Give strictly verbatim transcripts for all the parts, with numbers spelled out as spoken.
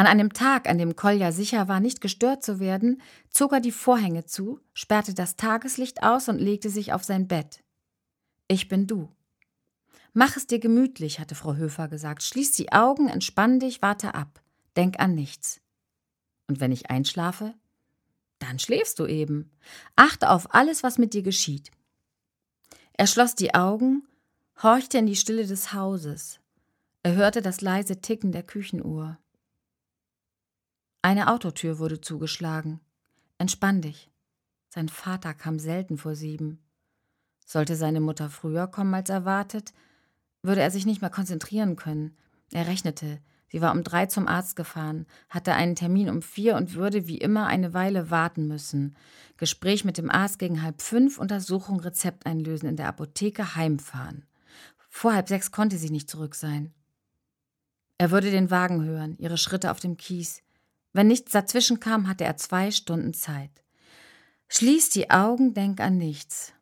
An einem Tag, an dem Kolja sicher war, nicht gestört zu werden, zog er die Vorhänge zu, sperrte das Tageslicht aus und legte sich auf sein Bett. »Ich bin du.« »Mach es dir gemütlich«, hatte Frau Höfer gesagt. »Schließ die Augen, entspann dich, warte ab. Denk an nichts.« »Und wenn ich einschlafe?« »Dann schläfst du eben. Achte auf alles, was mit dir geschieht.« Er schloss die Augen, horchte in die Stille des Hauses. Er hörte das leise Ticken der Küchenuhr. Eine Autotür wurde zugeschlagen. Entspann dich. Sein Vater kam selten vor sieben. Sollte seine Mutter früher kommen als erwartet, würde er sich nicht mehr konzentrieren können. Er rechnete, sie war um drei zum Arzt gefahren, hatte einen Termin um vier und würde wie immer eine Weile warten müssen. Gespräch mit dem Arzt gegen halb fünf, Untersuchung, Rezept einlösen, in der Apotheke, heimfahren. Vor halb sechs konnte sie nicht zurück sein. Er würde den Wagen hören, ihre Schritte auf dem Kies. Wenn nichts dazwischen kam, hatte er zwei Stunden Zeit. Schließ die Augen, denk an nichts.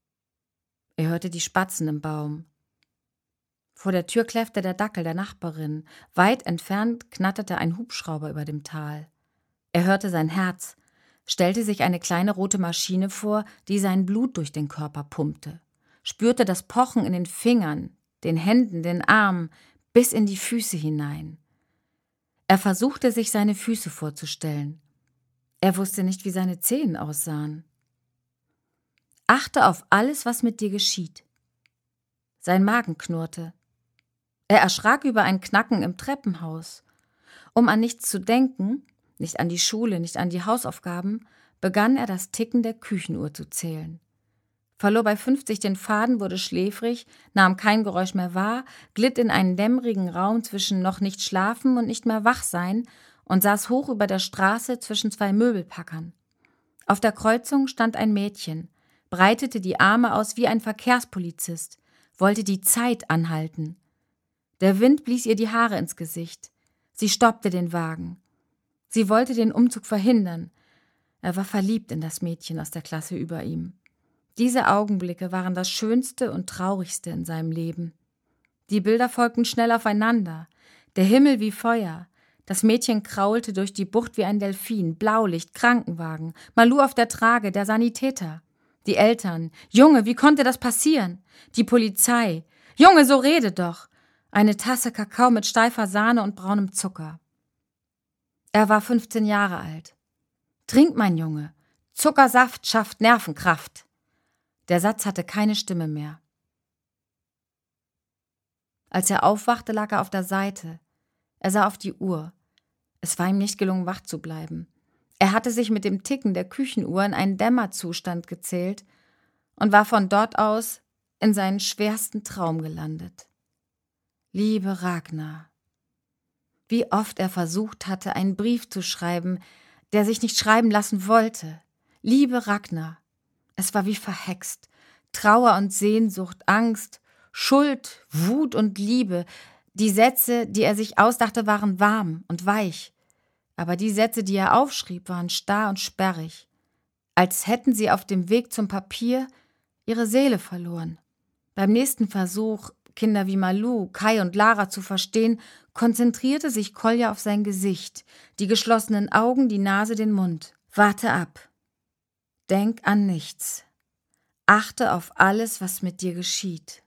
Er hörte die Spatzen im Baum. Vor der Tür kläffte der Dackel der Nachbarin. Weit entfernt knatterte ein Hubschrauber über dem Tal. Er hörte sein Herz, stellte sich eine kleine rote Maschine vor, die sein Blut durch den Körper pumpte, spürte das Pochen in den Fingern, den Händen, den Armen, bis in die Füße hinein. Er versuchte, sich seine Füße vorzustellen. Er wusste nicht, wie seine Zehen aussahen. Achte auf alles, was mit dir geschieht. Sein Magen knurrte. Er erschrak über ein Knacken im Treppenhaus. Um an nichts zu denken, nicht an die Schule, nicht an die Hausaufgaben, begann er das Ticken der Küchenuhr zu zählen. Verlor bei fünfzig den Faden, wurde schläfrig, nahm kein Geräusch mehr wahr, glitt in einen dämmerigen Raum zwischen noch nicht schlafen und nicht mehr wach sein und saß hoch über der Straße zwischen zwei Möbelpackern. Auf der Kreuzung stand ein Mädchen, breitete die Arme aus wie ein Verkehrspolizist, wollte die Zeit anhalten. Der Wind blies ihr die Haare ins Gesicht. Sie stoppte den Wagen. Sie wollte den Umzug verhindern. Er war verliebt in das Mädchen aus der Klasse über ihm. Diese Augenblicke waren das Schönste und Traurigste in seinem Leben. Die Bilder folgten schnell aufeinander. Der Himmel wie Feuer. Das Mädchen kraulte durch die Bucht wie ein Delfin. Blaulicht, Krankenwagen. Malu auf der Trage, der Sanitäter. Die Eltern. Junge, wie konnte das passieren? Die Polizei. Junge, so rede doch. Eine Tasse Kakao mit steifer Sahne und braunem Zucker. Er war fünfzehn Jahre alt. Trink, mein Junge. Zuckersaft schafft Nervenkraft. Der Satz hatte keine Stimme mehr. Als er aufwachte, lag er auf der Seite. Er sah auf die Uhr. Es war ihm nicht gelungen, wach zu bleiben. Er hatte sich mit dem Ticken der Küchenuhr in einen Dämmerzustand gezählt und war von dort aus in seinen schwersten Traum gelandet. Liebe Ragnar. Wie oft er versucht hatte, einen Brief zu schreiben, der sich nicht schreiben lassen wollte. Liebe Ragnar. Es war wie verhext. Trauer und Sehnsucht, Angst, Schuld, Wut und Liebe. Die Sätze, die er sich ausdachte, waren warm und weich. Aber die Sätze, die er aufschrieb, waren starr und sperrig. Als hätten sie auf dem Weg zum Papier ihre Seele verloren. Beim nächsten Versuch, Kinder wie Malu, Kai und Lara zu verstehen, konzentrierte sich Kolja auf sein Gesicht, die geschlossenen Augen, die Nase, den Mund. Warte ab. Denk an nichts. Achte auf alles, was mit dir geschieht.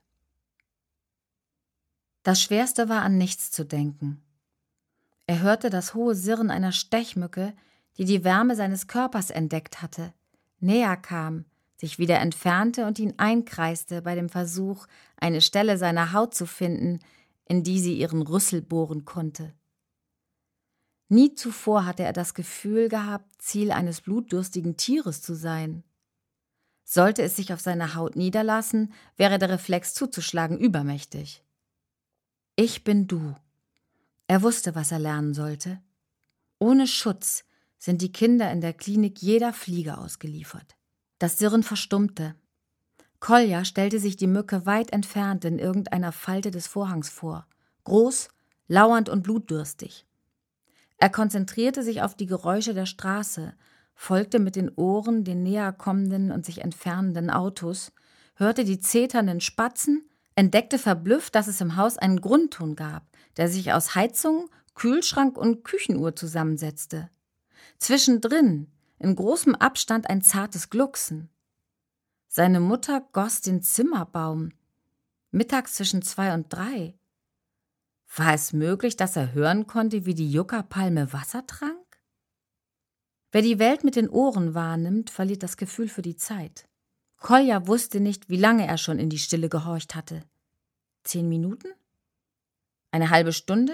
Das Schwerste war, an nichts zu denken. Er hörte das hohe Sirren einer Stechmücke, die die Wärme seines Körpers entdeckt hatte, näher kam, sich wieder entfernte und ihn einkreiste bei dem Versuch, eine Stelle seiner Haut zu finden, in die sie ihren Rüssel bohren konnte. Nie zuvor hatte er das Gefühl gehabt, Ziel eines blutdürstigen Tieres zu sein. Sollte es sich auf seiner Haut niederlassen, wäre der Reflex zuzuschlagen übermächtig. Ich bin du. Er wusste, was er lernen sollte. Ohne Schutz sind die Kinder in der Klinik jeder Fliege ausgeliefert. Das Sirren verstummte. Kolja stellte sich die Mücke weit entfernt in irgendeiner Falte des Vorhangs vor, groß, lauernd und blutdürstig. Er konzentrierte sich auf die Geräusche der Straße, folgte mit den Ohren den näher kommenden und sich entfernenden Autos, hörte die zeternden Spatzen, entdeckte verblüfft, dass es im Haus einen Grundton gab, der sich aus Heizung, Kühlschrank und Küchenuhr zusammensetzte. Zwischendrin, in großem Abstand, ein zartes Glucksen. Seine Mutter goss den Zimmerbaum, mittags zwischen zwei und drei. War es möglich, dass er hören konnte, wie die Yucca-Palme Wasser trank? Wer die Welt mit den Ohren wahrnimmt, verliert das Gefühl für die Zeit. Kolja wusste nicht, wie lange er schon in die Stille gehorcht hatte. Zehn Minuten? Eine halbe Stunde?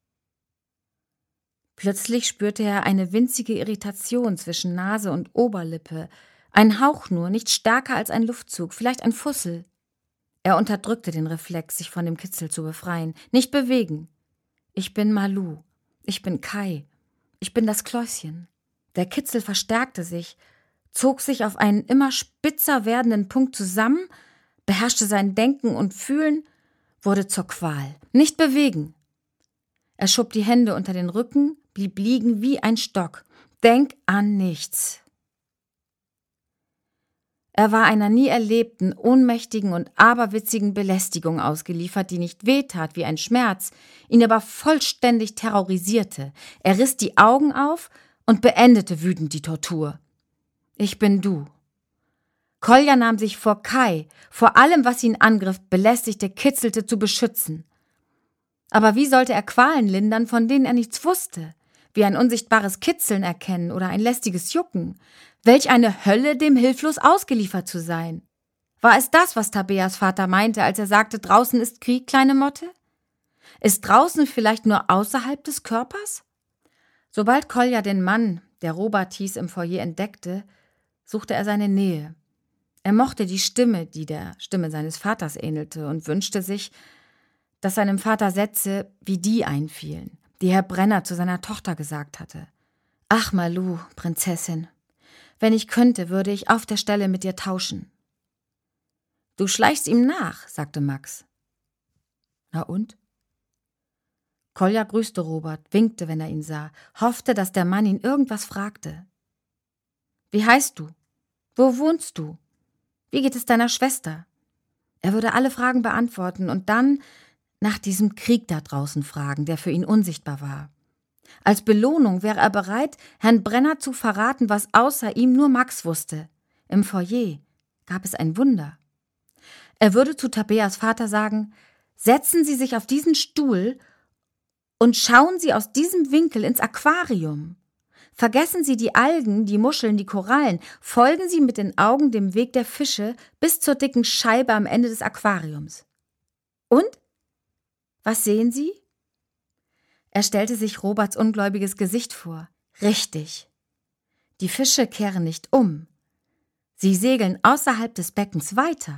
Plötzlich spürte er eine winzige Irritation zwischen Nase und Oberlippe. Ein Hauch nur, nicht stärker als ein Luftzug, vielleicht ein Fussel. Er unterdrückte den Reflex, sich von dem Kitzel zu befreien. Nicht bewegen. Ich bin Malu. Ich bin Kai. Ich bin das Kläuschen. Der Kitzel verstärkte sich, zog sich auf einen immer spitzer werdenden Punkt zusammen, beherrschte sein Denken und Fühlen, wurde zur Qual. Nicht bewegen. Er schob die Hände unter den Rücken, blieb liegen wie ein Stock. Denk an nichts. Er war einer nie erlebten, ohnmächtigen und aberwitzigen Belästigung ausgeliefert, die nicht wehtat wie ein Schmerz, ihn aber vollständig terrorisierte. Er riss die Augen auf und beendete wütend die Tortur. Ich bin du. Kolja nahm sich vor, Kai, vor allem, was ihn angriff, belästigte, kitzelte, zu beschützen. Aber wie sollte er Qualen lindern, von denen er nichts wusste? Wie ein unsichtbares Kitzeln erkennen oder ein lästiges Jucken? Welch eine Hölle, dem hilflos ausgeliefert zu sein! War es das, was Tabeas Vater meinte, als er sagte, draußen ist Krieg, kleine Motte? Ist draußen vielleicht nur außerhalb des Körpers? Sobald Kolja den Mann, der Robert hieß, im Foyer entdeckte, suchte er seine Nähe. Er mochte die Stimme, die der Stimme seines Vaters ähnelte, und wünschte sich, dass seinem Vater Sätze wie die einfielen, die Herr Brenner zu seiner Tochter gesagt hatte. »Ach, Malu, Prinzessin, wenn ich könnte, würde ich auf der Stelle mit dir tauschen.« »Du schleichst ihm nach«, sagte Max. »Na und?« Kolja grüßte Robert, winkte, wenn er ihn sah, hoffte, dass der Mann ihn irgendwas fragte. »Wie heißt du? Wo wohnst du? Wie geht es deiner Schwester?« Er würde alle Fragen beantworten und dann nach diesem Krieg da draußen fragen, der für ihn unsichtbar war. Als Belohnung wäre er bereit, Herrn Brenner zu verraten, was außer ihm nur Max wusste. Im Foyer gab es ein Wunder. Er würde zu Tabeas Vater sagen, »Setzen Sie sich auf diesen Stuhl und schauen Sie aus diesem Winkel ins Aquarium. Vergessen Sie die Algen, die Muscheln, die Korallen. Folgen Sie mit den Augen dem Weg der Fische bis zur dicken Scheibe am Ende des Aquariums. Und? Was sehen Sie?« Er stellte sich Roberts ungläubiges Gesicht vor. Richtig. Die Fische kehren nicht um. Sie segeln außerhalb des Beckens weiter.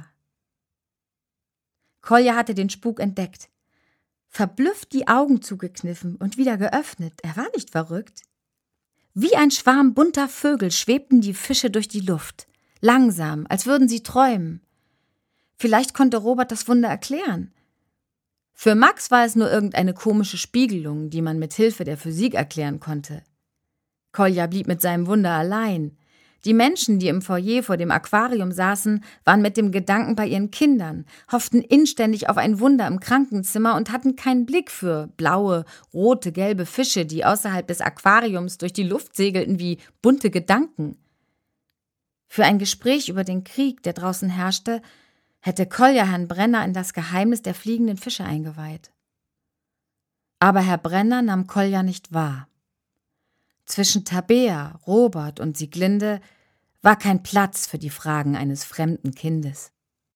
Kolja hatte den Spuk entdeckt. Verblüfft die Augen zugekniffen und wieder geöffnet. Er war nicht verrückt. Wie ein Schwarm bunter Vögel schwebten die Fische durch die Luft. Langsam, als würden sie träumen. Vielleicht konnte Robert das Wunder erklären. Für Max war es nur irgendeine komische Spiegelung, die man mit Hilfe der Physik erklären konnte. Kolja blieb mit seinem Wunder allein. Die Menschen, die im Foyer vor dem Aquarium saßen, waren mit dem Gedanken bei ihren Kindern, hofften inständig auf ein Wunder im Krankenzimmer und hatten keinen Blick für blaue, rote, gelbe Fische, die außerhalb des Aquariums durch die Luft segelten wie bunte Gedanken. Für ein Gespräch über den Krieg, der draußen herrschte, hätte Kolja Herrn Brenner in das Geheimnis der fliegenden Fische eingeweiht. Aber Herr Brenner nahm Kolja nicht wahr. Zwischen Tabea, Robert und Sieglinde war kein Platz für die Fragen eines fremden Kindes.